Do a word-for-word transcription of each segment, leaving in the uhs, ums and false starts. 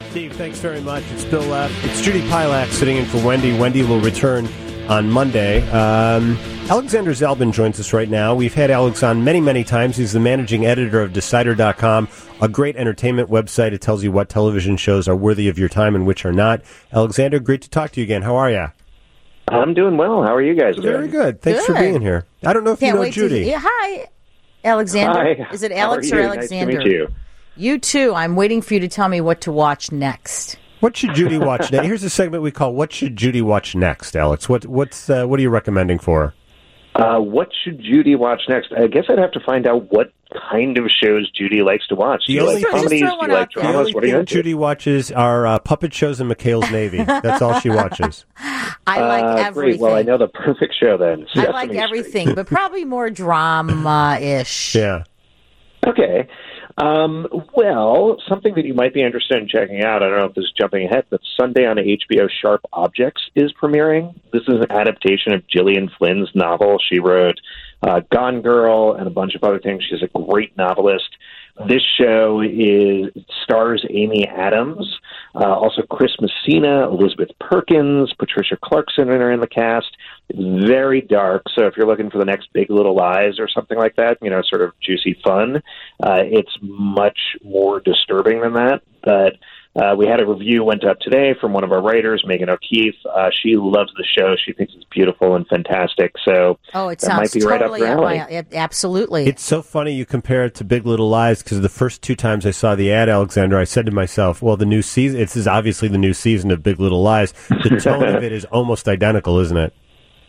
Steve, thanks very much. It's Bill Lapp. It's Judy Pilak sitting in for Wendy. Wendy will return on Monday. Um, Alexander Zalbin joins us right now. We've had Alex on many, many times. He's the managing editor of Decider dot com, a great entertainment website. It tells you what television shows are worthy of your time and which are not. Alexander, great to talk to you again. How are you? I'm doing well. How are you guys doing? Very good. Thanks Good. for being here. I don't know if Can't you know wait Judy. To, yeah, hi, Alexander. Hi. Is it How Alex are or you? Alexander? Nice to meet you. You too. I'm waiting for you to tell me what to watch next. What should Judy watch next? Here's a segment we call "What Should Judy Watch Next?" Alex, what what's uh, what are you recommending for her? Uh, what should Judy watch next? I guess I'd have to find out what kind of shows Judy likes to watch. Do The you only- like Just comedies? throw Do one you like out there. The dramas? only What are you thing into? Judy watches are uh, puppet shows and McHale's Navy. That's all she watches. I like Uh, everything. Great. Well, I know the perfect show then. I Sesame like Street. everything, but probably more drama-ish. Yeah. Okay. Um, well, something that you might be interested in checking out, I don't know if this is jumping ahead, but Sunday on H B O Sharp Objects is premiering. This is an adaptation of Gillian Flynn's novel. She wrote uh, Gone Girl and a bunch of other things. She's a great novelist. This show is stars Amy Adams, uh, also Chris Messina, Elizabeth Perkins, Patricia Clarkson are in the cast. It's very dark, so if you're looking for the next Big Little Lies or something like that, you know, sort of juicy fun, uh, it's much more disturbing than that. But uh, we had a review went up today from one of our writers, Megan O'Keefe. Uh, she loves the show. She thinks it's beautiful and fantastic. So Oh, it that sounds might be right up totally your up alley. my it- absolutely. It's so funny you compare it to Big Little Lies because the first two times I saw the ad, Alexander, I said to myself, well, the new season, this is obviously the new season of Big Little Lies. The tone of it is almost identical, isn't it?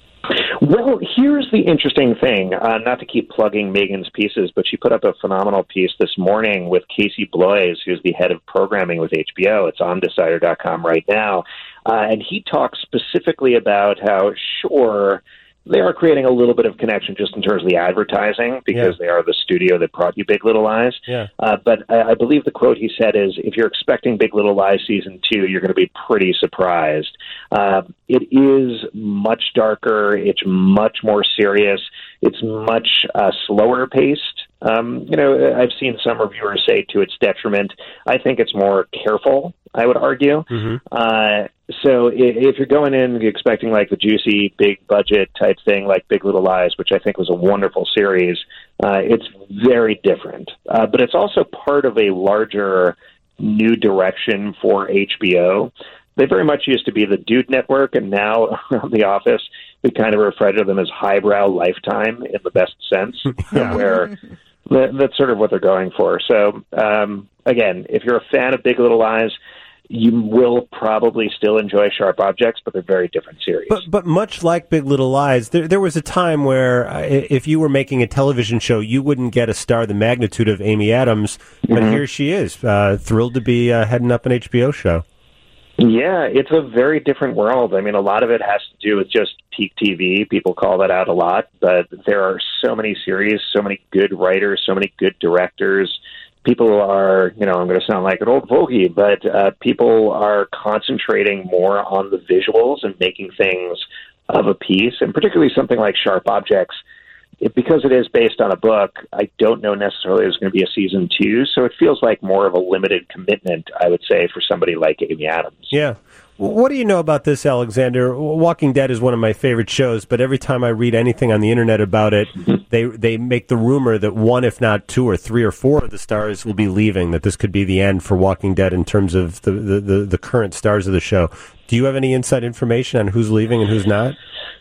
Well, here's the interesting thing. Uh, not to keep plugging Megan's pieces, but she put up a phenomenal piece this morning with Casey Bloys, who's the head of programming with H B O. It's on Decider dot com right now. Uh, and he talks specifically about how, sure, they are creating a little bit of connection just in terms of the advertising because Yeah. they are the studio that brought you Big Little Lies. Yeah. Uh, but I, I believe the quote he said is, if you're expecting Big Little Lies season two, you're going to be pretty surprised. Uh, it is much darker. It's much more serious. It's much uh, slower paced. Um, you know, I've seen some reviewers say to its detriment. I think it's more careful, I would argue. Mm-hmm. Uh, so if, if you're going in expecting like the juicy, big budget type thing like Big Little Lies, which I think was a wonderful series, uh, it's very different. Uh, but it's also part of a larger new direction for H B O. They very much used to be the Dude Network, and now around The Office, we kind of refer to them as highbrow Lifetime in the best sense, Yeah. where that, that's sort of what they're going for. So, um, again, if you're a fan of Big Little Lies, you will probably still enjoy Sharp Objects, but they're very different series. But but much like Big Little Lies, there there was a time where uh, if you were making a television show, you wouldn't get a star the magnitude of Amy Adams, but Mm-hmm. here she is, uh, thrilled to be uh, heading up an H B O show. Yeah, it's a very different world. I mean, a lot of it has to do with just peak T V. People call that out a lot, but there are so many series, so many good writers, so many good directors. People are, you know, I'm going to sound like an old fogey, but uh, people are concentrating more on the visuals and making things of a piece, and particularly something like Sharp Objects. It, because it is based on a book, I don't know necessarily there's going to be a season two, so it feels like more of a limited commitment, I would say, for somebody like Amy Adams. Yeah. What do you know about this, Alexander? Walking Dead is one of my favorite shows, but every time I read anything on the internet about it, they they make the rumor that one, if not two or three or four of the stars will be leaving, that this could be the end for Walking Dead in terms of the, the, the, the current stars of the show. Do you have any inside information on who's leaving and who's not?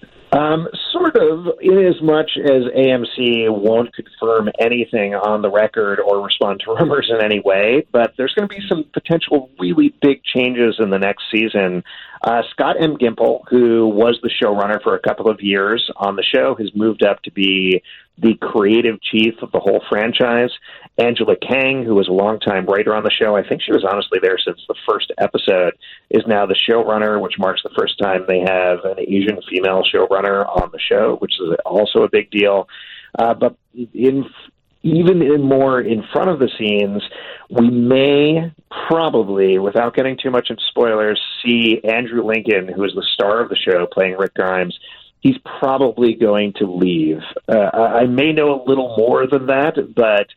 Um, sort of, in as much as A M C won't confirm anything on the record or respond to rumors in any way, but there's going to be some potential really big changes in the next season. Uh, Scott M. Gimple, who was the showrunner for a couple of years on the show, has moved up to be the creative chief of the whole franchise. Angela Kang, who was a longtime writer on the show, I think she was honestly there since the first episode, is now the showrunner, which marks the first time they have an Asian female showrunner on the show, which is also a big deal. Uh, but in even in more in front of the scenes, we may probably, without getting too much into spoilers, see Andrew Lincoln, who is the star of the show, playing Rick Grimes. He's probably going to leave. Uh, I may know a little more than that, but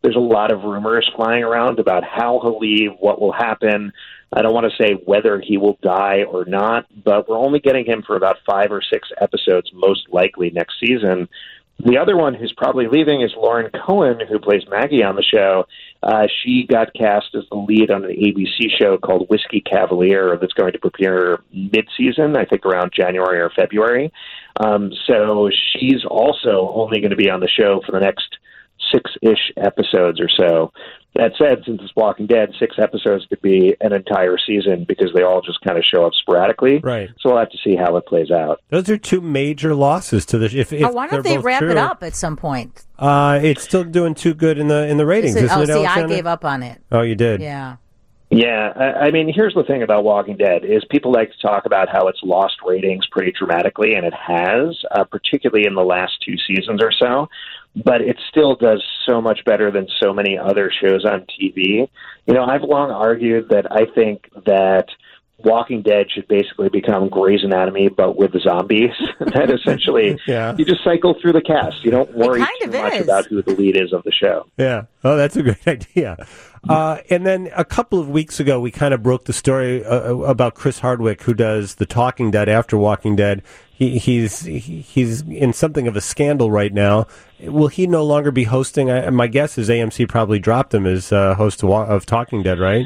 There's a lot of rumors flying around about how he'll leave, what will happen. I don't want to say whether he will die or not, but we're only getting him for about five or six episodes, most likely next season. The other one who's probably leaving is Lauren Cohen, who plays Maggie on the show. Uh, she got cast as the lead on an A B C show called Whiskey Cavalier that's going to premiere mid-season, I think around January or February. Um, so she's also only going to be on the show for the next six-ish episodes or so. That said, since it's Walking Dead, six episodes could be an entire season because they all just kind of show up sporadically. Right. So we'll have to see how it plays out. Those are two major losses to the. If, if oh, why don't they wrap true, it up at some point? Uh, it's still doing too good in the in the ratings. Is it, isn't oh, it, see, Alexander? I gave up on it. Oh, you did. Yeah. Yeah, I, I mean, here's the thing about Walking Dead is people like to talk about how it's lost ratings pretty dramatically, and it has, uh, particularly in the last two seasons or so. But it still does so much better than so many other shows on T V. You know, I've long argued that I think that Walking Dead should basically become Grey's Anatomy, but with the zombies. That essentially, yeah. you just cycle through the cast. You don't worry too much is. about who the lead is of the show. Yeah. Oh, that's a great idea. Uh, and then a couple of weeks ago, we kind of broke the story uh, about Chris Hardwick, who does The Talking Dead after Walking Dead. He, he's he, he's in something of a scandal right now. Will he no longer be hosting? I, my guess is A M C probably dropped him as uh, host of, of Talking Dead, right?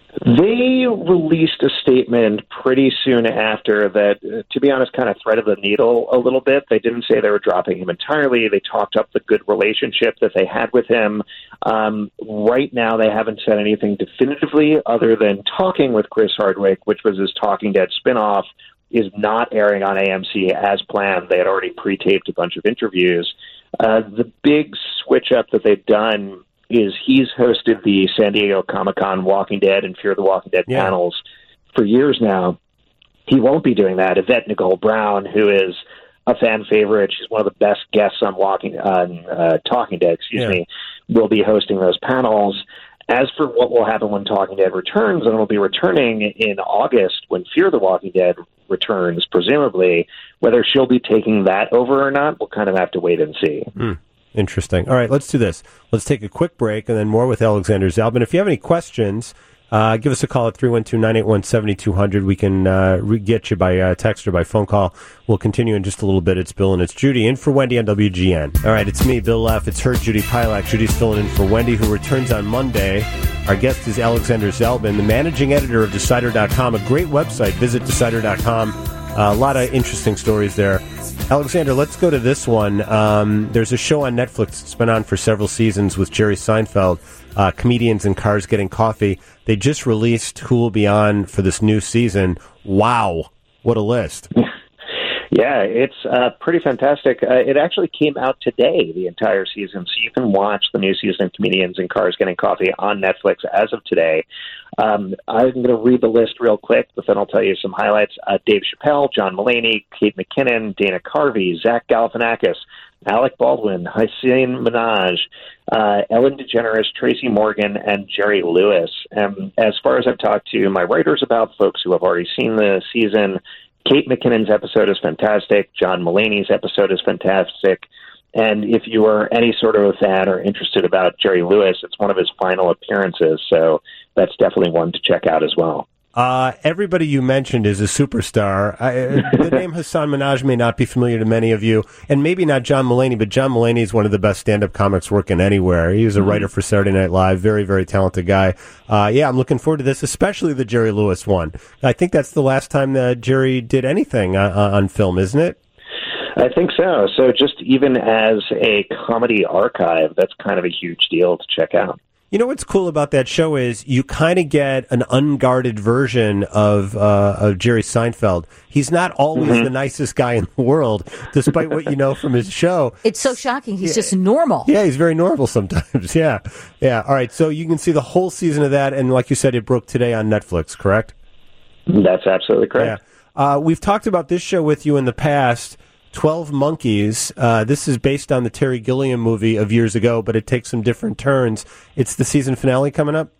They released a statement pretty soon after that, uh, to be honest, kind of threaded the needle a little bit. They didn't say they were dropping him entirely. They talked up the good relationship that they had with him. Um, right now, they haven't said anything definitively other than Talking with Chris Hardwick, which was his Talking Dead spinoff, is not airing on A M C as planned. They had already pre-taped a bunch of interviews. Uh, the big switch-up that they've done is he's hosted the San Diego Comic-Con Walking Dead and Fear the Walking Dead yeah. panels for years now. He won't be doing that. Yvette Nicole Brown, who is a fan favorite, she's one of the best guests on Walking on uh, Talking Dead, excuse yeah. me, will be hosting those panels. As for what will happen when Talking Dead returns, and it'll be returning in August when Fear the Walking Dead returns, presumably, whether she'll be taking that over or not, we'll kind of have to wait and see. Mm. Interesting. All right, let's do this. Let's take a quick break and then more with Alexander Zalben. If you have any questions, uh, give us a call at three one two, nine eight one, seven two zero zero. We can uh, re- get you by uh, text or by phone call. We'll continue in just a little bit. It's Bill and it's Judy in for Wendy on W G N. All right, it's me, Bill Leff. It's her, Judy Pilak. Judy's filling in for Wendy, who returns on Monday. Our guest is Alexander Zalben, the managing editor of Decider dot com, a great website. Visit Decider dot com. Uh, a lot of interesting stories there. Alexander, let's go to this one. Um, there's a show on Netflix that's been on for several seasons with Jerry Seinfeld, uh, Comedians in Cars Getting Coffee. They just released who will be on for this new season. Wow, what a list. Yeah, it's uh, pretty fantastic. Uh, it actually came out today, the entire season, so you can watch the new season of Comedians in Cars Getting Coffee on Netflix as of today. Um, I'm going to read the list real quick, but then I'll tell you some highlights. Uh, Dave Chappelle, John Mulaney, Kate McKinnon, Dana Carvey, Zach Galifianakis, Alec Baldwin, Hasan Minhaj, uh, Ellen DeGeneres, Tracy Morgan, and Jerry Lewis. Um, as far as I've talked to my writers about, folks who have already seen the season, Kate McKinnon's episode is fantastic. John Mulaney's episode is fantastic. And if you are any sort of a fan or interested about Jerry Lewis, it's one of his final appearances. So that's definitely one to check out as well. Uh, everybody you mentioned is a superstar. I, the name Hasan Minhaj may not be familiar to many of you, and maybe not John Mulaney, but John Mulaney is one of the best stand-up comics working anywhere. He was a writer for Saturday Night Live, very, very talented guy. Uh, yeah, I'm looking forward to this, especially the Jerry Lewis one. I think that's the last time that Jerry did anything uh, on film, isn't it? I think so. So just even as a comedy archive, that's kind of a huge deal to check out. You know what's cool about that show is you kind of get an unguarded version of uh, of Jerry Seinfeld. He's not always mm-hmm. the nicest guy in the world, despite what you know from his show. It's so shocking. He's yeah. just normal. Yeah, he's very normal sometimes. Yeah. Yeah. All right. So you can see the whole season of that. And like you said, it broke today on Netflix, correct? That's absolutely correct. Yeah. Uh, we've talked about this show with you in the past. twelve Monkeys. Uh, this is based on the Terry Gilliam movie of years ago, but it takes some different turns. It's the season finale coming up?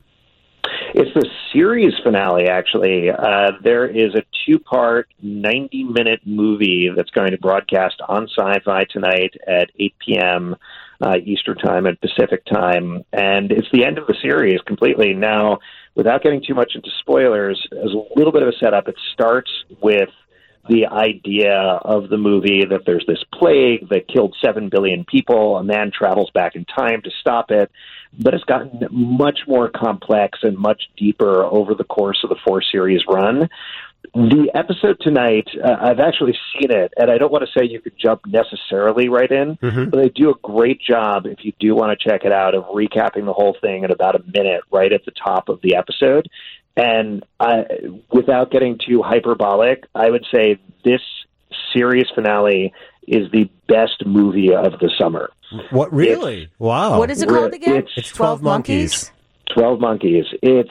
It's the series finale, actually. Uh, there is a two-part, ninety-minute movie that's going to broadcast on Sci-Fi tonight at eight p.m. uh, Eastern time and Pacific time. And it's the end of the series completely. Now, without getting too much into spoilers, as a little bit of a setup, it starts with the idea of the movie that there's this plague that killed seven billion people. A man travels back in time to stop it. But it's gotten much more complex and much deeper over the course of the four-series run. The episode tonight, uh, I've actually seen it, and I don't want to say you could jump necessarily right in, mm-hmm. but they do a great job, if you do want to check it out, of recapping the whole thing in about a minute right at the top of the episode. And uh, without getting too hyperbolic, I would say this series finale is the best movie of the summer. What, really? It's, wow. What is it called again? It's, it's twelve Monkeys. twelve Monkeys. It's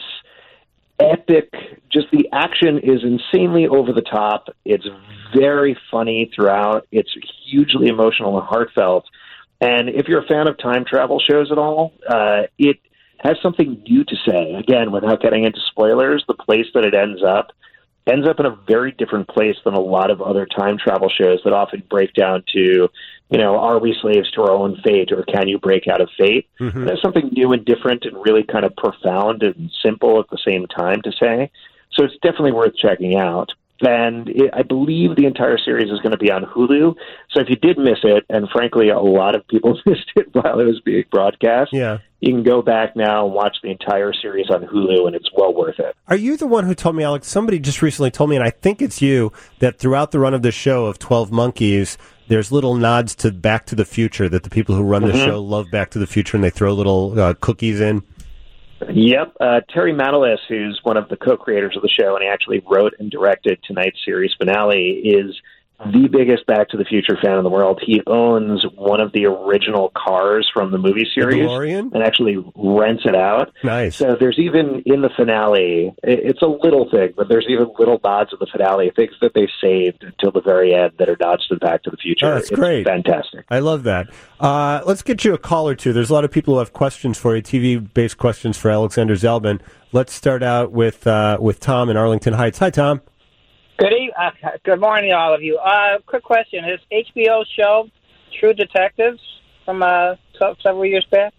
epic. Just the action is insanely over the top. It's very funny throughout. It's hugely emotional and heartfelt. And if you're a fan of time travel shows at all, uh, it has something new to say. Again, without getting into spoilers, the place that it ends up ends up in a very different place than a lot of other time travel shows that often break down to, you know, are we slaves to our own fate, or can you break out of fate? Mm-hmm. There's something new and different and really kind of profound and simple at the same time to say. So it's definitely worth checking out. And it, I believe the entire series is going to be on Hulu. So if you did miss it, and frankly, a lot of people missed it while it was being broadcast, yeah. you can go back now and watch the entire series on Hulu, and it's well worth it. Are you the one who told me, Alex, somebody just recently told me, and I think it's you, that throughout the run of the show of twelve Monkeys, there's little nods to Back to the Future, that the people who run the mm-hmm. show love Back to the Future, and they throw little uh, cookies in? Yep. Uh, Terry Matalas, who's one of the co-creators of the show, and he actually wrote and directed tonight's series finale, is the biggest Back to the Future fan in the world. He owns one of the original cars from the movie series the DeLorean? And actually rents it out. Nice. So there's even in the finale, it's a little thing, but there's even little nods in the finale, things that they saved until the very end that are nods to Back to the Future. Oh, that's it's great. Fantastic. I love that. Uh, let's get you a call or two. There's a lot of people who have questions for you, T V-based questions for Alexander Zelbin. Let's start out with uh, with Tom in Arlington Heights. Hi, Tom. Good evening. Uh, good morning, all of you. Uh, quick question: is H B O's show True Detectives from uh, several years back?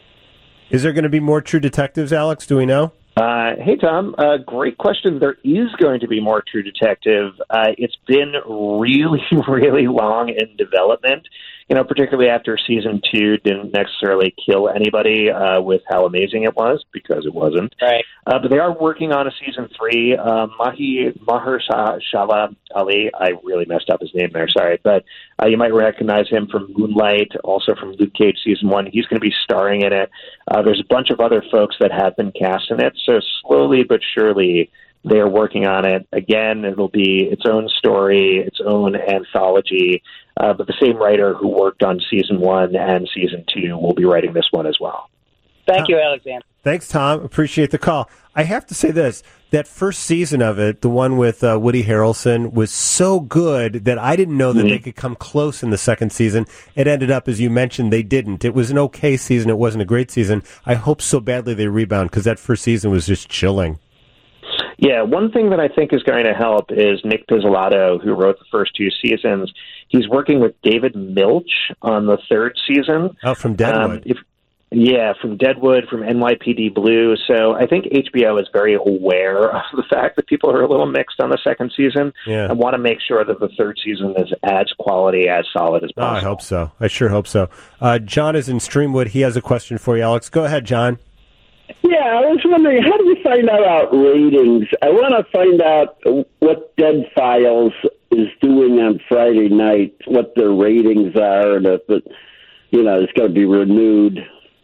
Is there going to be more True Detectives, Alex? Do we know? Uh, hey, Tom. Uh, great question. There is going to be more True Detective. Uh, it's been really, really long in development. You know, particularly after season two didn't necessarily kill anybody uh, with how amazing it was, because it wasn't. Right. Uh, but they are working on a season three. Uh, Mahi Mahershala Ali, I really messed up his name there, sorry. But uh, you might recognize him from Moonlight, also from Luke Cage season one. He's going to be starring in it. Uh, there's a bunch of other folks that have been cast in it. So slowly but surely, they're working on it. Again, it'll be its own story, its own anthology. Uh, but the same writer who worked on season one and season two will be writing this one as well. Thank you, Alexander. Thanks, Tom. Appreciate the call. I have to say this. That first season of it, the one with uh, Woody Harrelson, was so good that I didn't know that mm-hmm. they could come close in the second season. It ended up, as you mentioned, they didn't. It was an okay season. It wasn't a great season. I hope so badly they rebound, because that first season was just chilling. Yeah, one thing that I think is going to help is Nick Pizzolatto, who wrote the first two seasons. He's working with David Milch on the third season. Oh, from Deadwood. Um, if, yeah, from Deadwood, from N Y P D Blue. So I think H B O is very aware of the fact that people are a little mixed on the second season. Yeah. And want to make sure that the third season is as quality, as solid as possible. Oh, I hope so. I sure hope so. Uh, John is in Streamwood. He has a question for you, Alex. Go ahead, John. Yeah, I was wondering, how do you find out about ratings? I want to find out what Dead Files is doing on Friday night, what their ratings are, and if it, you know, it's going to be renewed.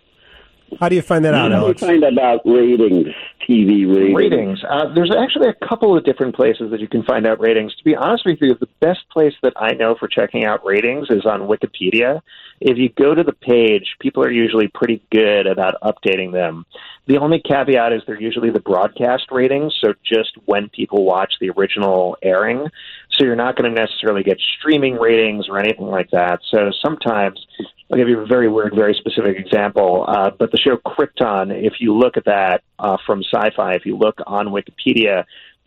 How do you find that out, How Alex? do you find about ratings, T V ratings? Ratings. Uh, there's actually a couple of different places that you can find out ratings. To be honest with you, the best place that I know for checking out ratings is on Wikipedia. If you go to the page, people are usually pretty good about updating them. The only caveat is they're usually the broadcast ratings, so just when people watch the original airing. So you're not going to necessarily get streaming ratings or anything like that. So sometimes, I'll give you a very weird, very specific example, uh, but the show Krypton, if you look at that uh, from Sci-Fi, if you look on Wikipedia,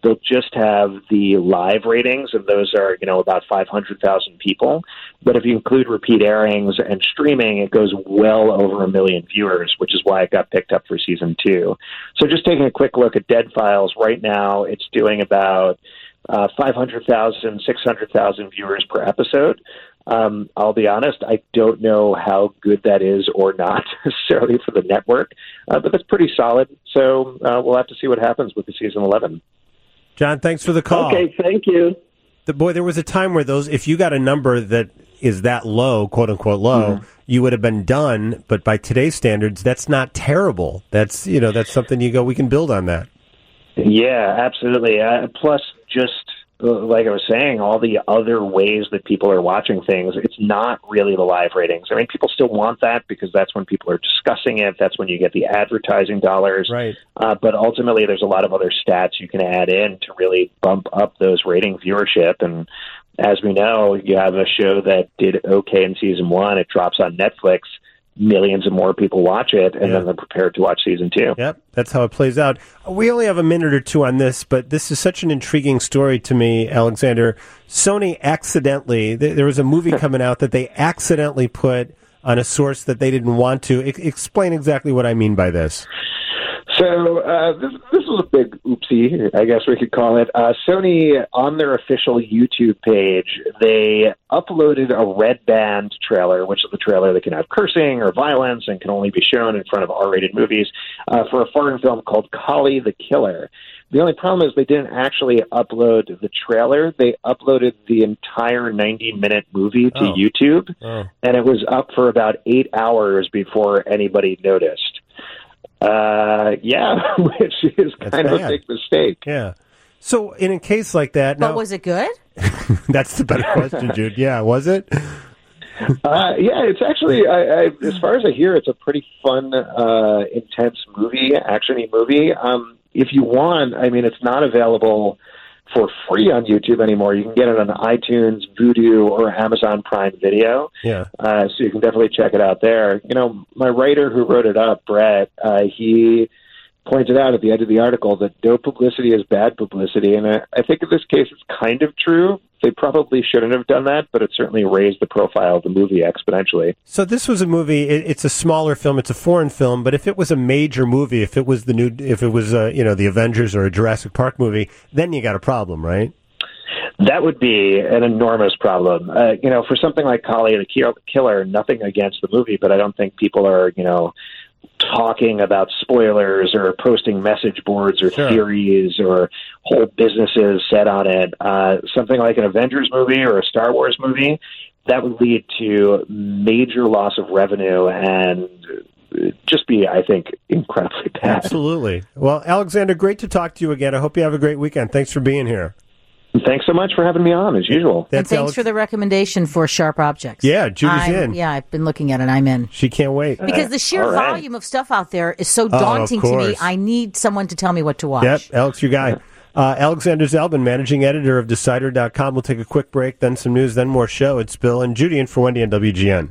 they'll just have the live ratings, and those are, you know, about five hundred thousand people. But if you include repeat airings and streaming, it goes well over a million viewers, which is why it got picked up for season two. So just taking a quick look at Dead Files right now, it's doing about uh, five hundred thousand, six hundred thousand viewers per episode. Um, I'll be honest, I don't know how good that is or not necessarily for the network, uh, but that's pretty solid. So uh, we'll have to see what happens with the season eleven. John, thanks for the call. Okay, thank you. The boy, there was a time where those, if you got a number that is that low, quote unquote low, mm-hmm. you would have been done. But by today's standards, that's not terrible. That's, you know, that's something you go, we can build on that. Yeah, absolutely. Uh, plus, just like I was saying, all the other ways that people are watching things, it's not really the live ratings. I mean, people still want that because that's when people are discussing it. That's when you get the advertising dollars. Right. Uh, but ultimately, there's a lot of other stats you can add in to really bump up those rating viewership. And as we know, you have a show that did okay in season one. It drops on Netflix. Millions of more people watch it, and yeah. then they're prepared to watch season two. Yep, that's how it plays out. We only have a minute or two on this, but this is such an intriguing story to me, Alexander. Sony accidentally, th- there was a movie coming out that they accidentally put on a source that they didn't want to. I- explain exactly what I mean by this. So uh, this, this was a big oopsie, I guess we could call it. Uh, Sony, on their official YouTube page, they uploaded a Red Band trailer, which is the trailer that can have cursing or violence and can only be shown in front of R-rated movies, uh, for a foreign film called Kali the Killer. The only problem is they didn't actually upload the trailer. They uploaded the entire ninety-minute movie to oh. YouTube, oh. and it was up for about eight hours before anybody noticed. Uh, yeah, which is That's kind of bad. a big mistake. Yeah. So in a case like that, But now, was it good? that's the better question, Jude. Yeah, was it? Uh, yeah, it's actually, I, I, as far as I hear, it's a pretty fun, uh, intense movie, action-y movie. Um, if you want, I mean, it's not available for free on YouTube anymore. You can get it on iTunes, Vudu, or Amazon Prime Video. Yeah. Uh, so you can definitely check it out there. You know, my writer who wrote it up, Brett, uh, he pointed out at the end of the article that no publicity is bad publicity. And I, I think in this case, it's kind of true. They probably shouldn't have done that, but it certainly raised the profile of the movie exponentially. So this was a movie. It, it's a smaller film. It's a foreign film. But if it was a major movie, if it was the new, if it was uh, you know the Avengers or a Jurassic Park movie, then you got a problem, right? That would be an enormous problem. Uh, you know, for something like Kali the Killer, nothing against the movie, but I don't think people are, you know, talking about spoilers or posting message boards or sure. theories or whole businesses set on it. Uh, something like an Avengers movie or a Star Wars movie, that would lead to major loss of revenue and just be, I think, incredibly bad. Absolutely. Well, Alexander, great to talk to you again. I hope you have a great weekend. Thanks for being here. Thanks so much for having me on, as usual. That's and thanks Alex- for the recommendation for Sharp Objects. Yeah, Judy's I'm, in. Yeah, I've been looking at it. I'm in. She can't wait. Because the sheer right. volume of stuff out there is so daunting oh, to me. I need someone to tell me what to watch. Yep, Alex, your guy. Uh, Alexander Zalben, managing editor of Decider dot com. We'll take a quick break, then some news, then more show. It's Bill and Judy in for Wendy on W G N.